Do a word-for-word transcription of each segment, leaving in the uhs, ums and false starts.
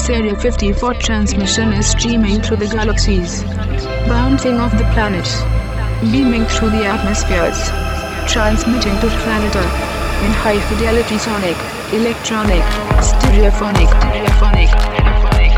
This Area fifty-four transmission is streaming through the galaxies, bouncing off the planets, beaming through the atmospheres, transmitting to planet Earth in high-fidelity sonic, electronic, stereophonic, stereophonic, stereophonic.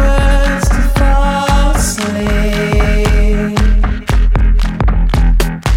Words to fall asleep.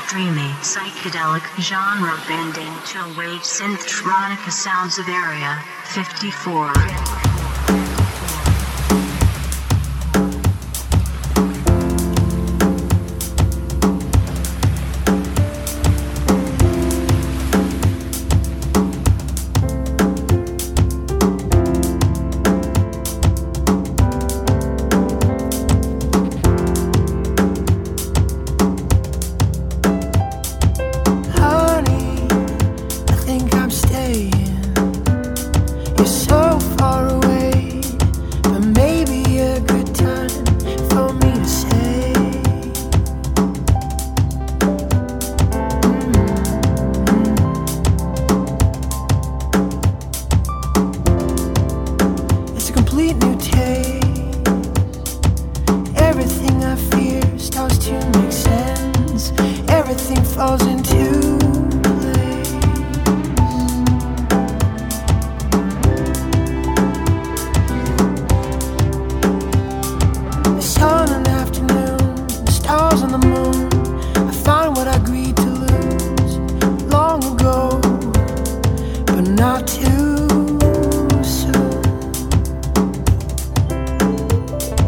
dreamy, psychedelic, genre-bending, chill-wave synth-tronica sounds of Area fifty-four.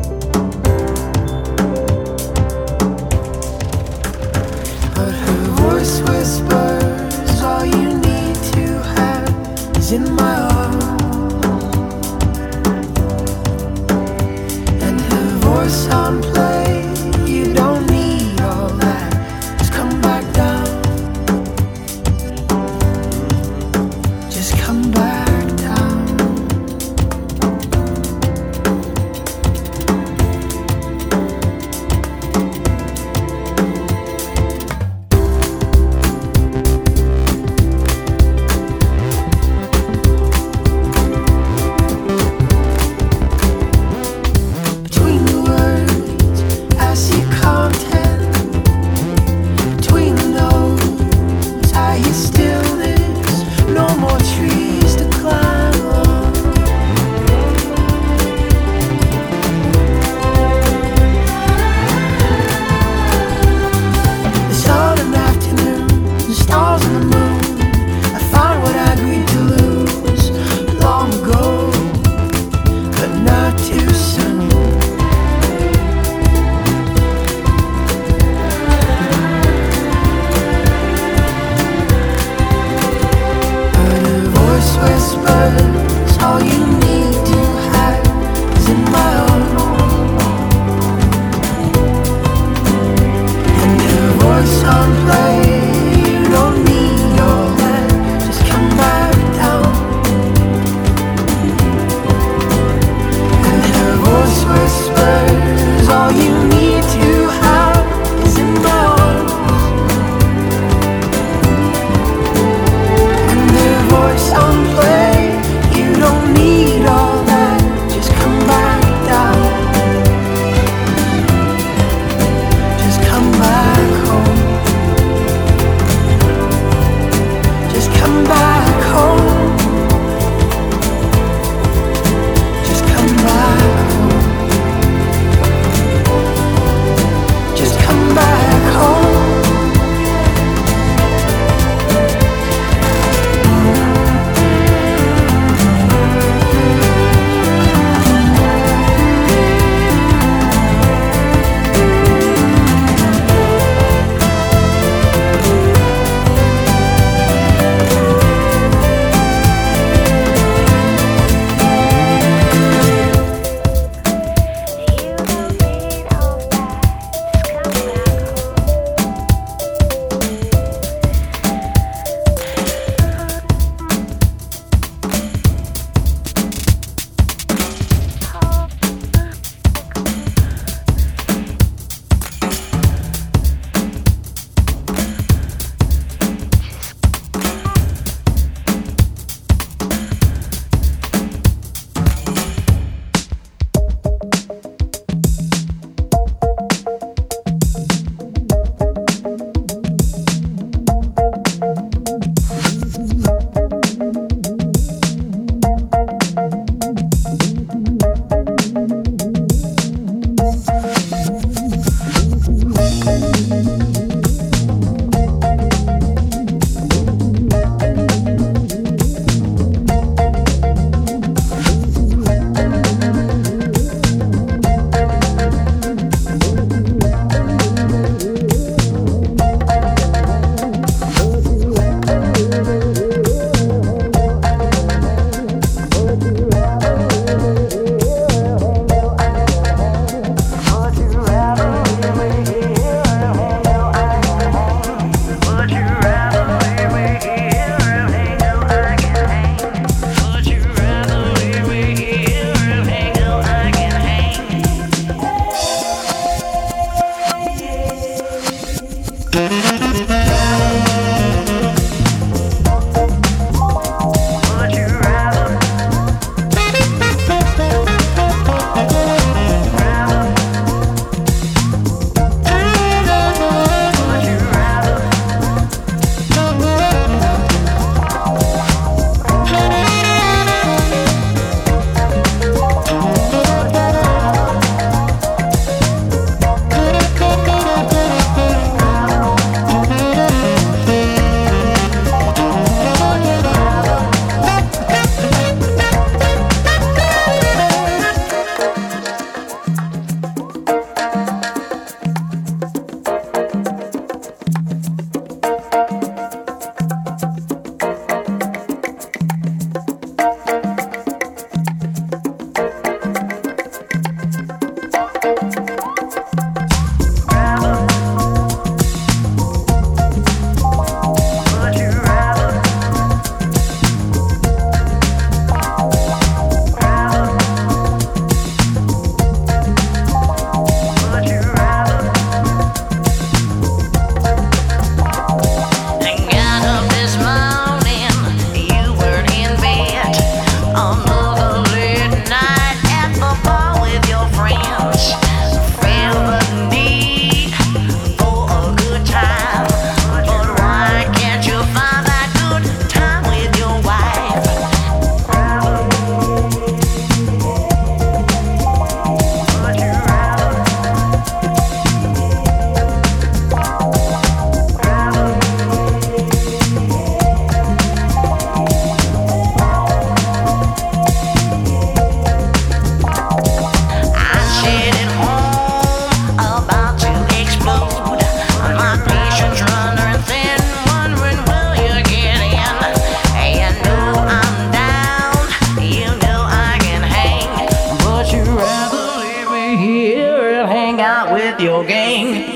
But her voice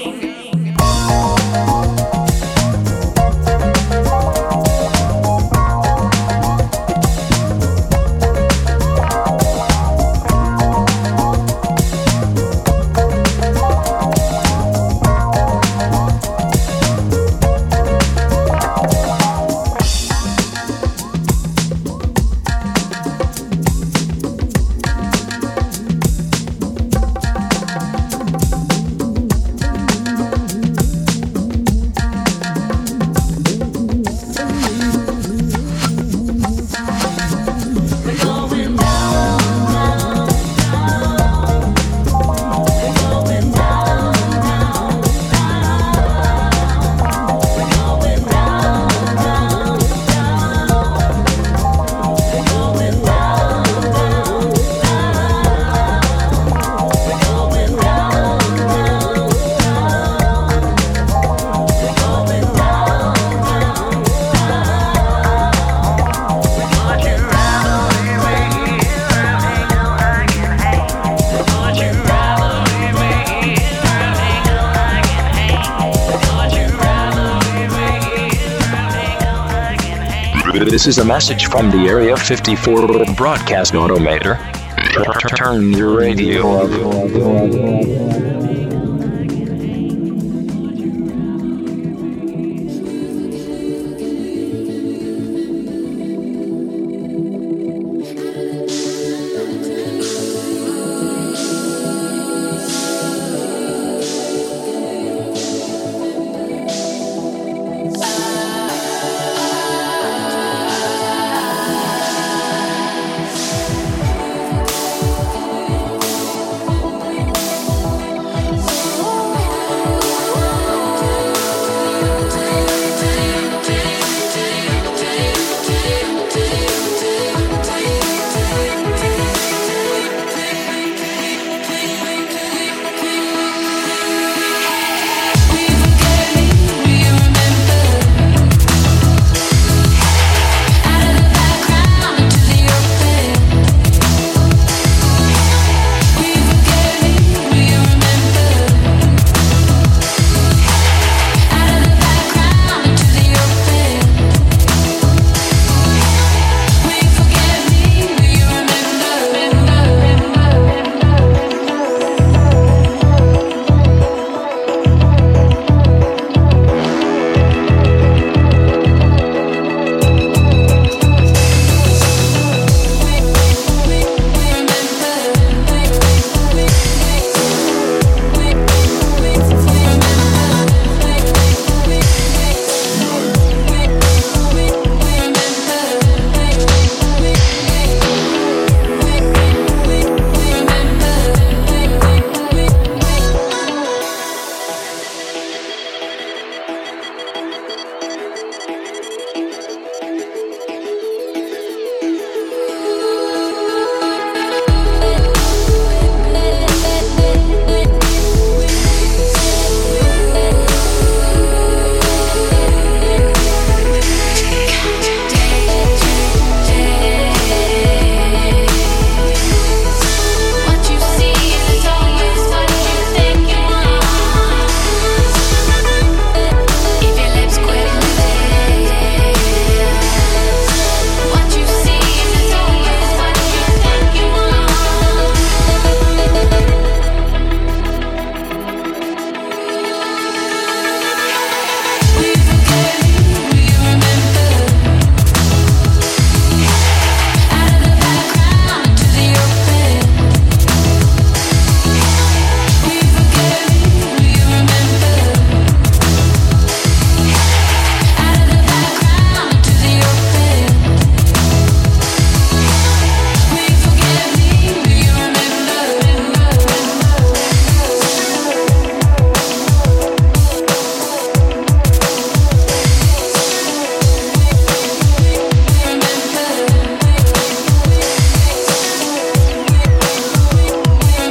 This is a message from the Area fifty-four broadcast automator. Turn your radio up.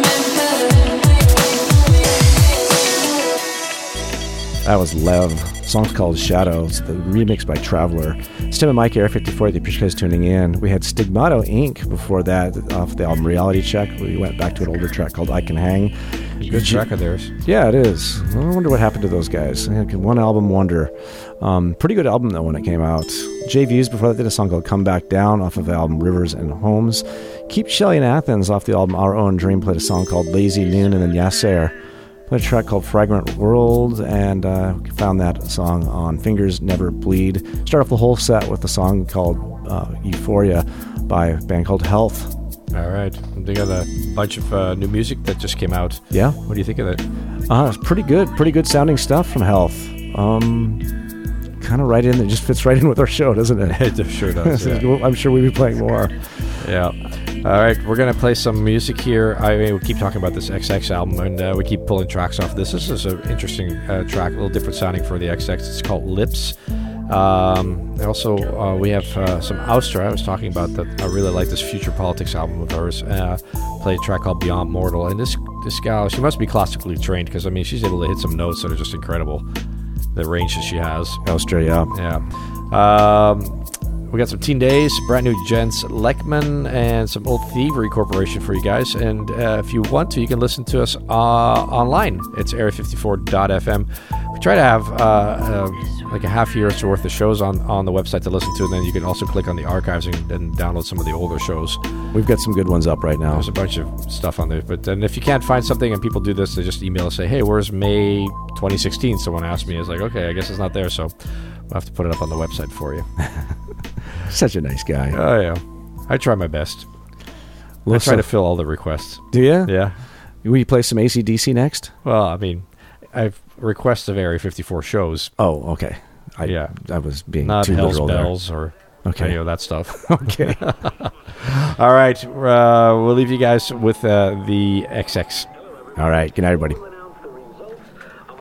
That was Lev song's called Shadow. It's the remix by Traveler. It's Tim and Mike, Area fifty-four. The appreciate you guys tuning in. We had Stigmato Incorporated before that off the album Reality Check. We went back to an older track called I Can Hang. Good track of theirs. Yeah, it is. I wonder what happened to those guys. One album wonder. Um, pretty good album, though, when it came out. J Views before that did a song called Come Back Down off of the album Rivers and Homes. Keep Shelley in Athens off the album Our Own Dream played a song called Lazy Noon, and then Yasser played a track called Fragrant World, and uh, found that song on Fingers Never Bleed. Start off the whole set with a song called uh, Euphoria by a band called Health. All right. They got a bunch of uh, new music that just came out. Yeah. What do you think of it? Uh, it's pretty good. Pretty good sounding stuff from Health. Um, kind of right in. It just fits right in with our show, doesn't it? It sure does. Yeah. I'm sure we'll be playing more. Yeah. All right. We're going to play some music here. I mean, we keep talking about this X X album, and uh, we keep pulling tracks off this. This is an interesting uh, track, a little different sounding for the X X. It's called Lips. Um, also, uh, we have uh, some Austra. I was talking about that. I really like this Future Politics album of hers. Uh, played a track called Beyond Mortal. And this this gal, she must be classically trained, because I mean, she's able to hit some notes that are just incredible. The range that she has. Austra, yeah. Yeah. Um, we got some Teen Days, brand new Jens Leckman, and some Old Thievery Corporation for you guys. And uh, if you want to, you can listen to us uh, online. It's area fifty-four dot f m. We try to have uh, uh, like a half year's worth of shows on, on the website to listen to, and then you can also click on the archives and, and download some of the older shows. We've got some good ones up right now. There's a bunch of stuff on there. But then if you can't find something, and people do this, they just email us, say, hey, where's May twenty sixteen? Someone asked me. It's like, okay, I guess it's not there, so we'll have to put it up on the website for you. Such a nice guy. Oh, yeah. I try my best. Well, I try so, to fill all the requests. Do you? Yeah. Will you play some A C D C next? Well, I mean, I've requests of Area fifty-four shows. Oh, okay. I, yeah. I was being Not too Hell's literal Bells there. or okay. any of that stuff. Okay. All right. Uh, we'll leave you guys with uh, the X X. All right. Good night, everybody.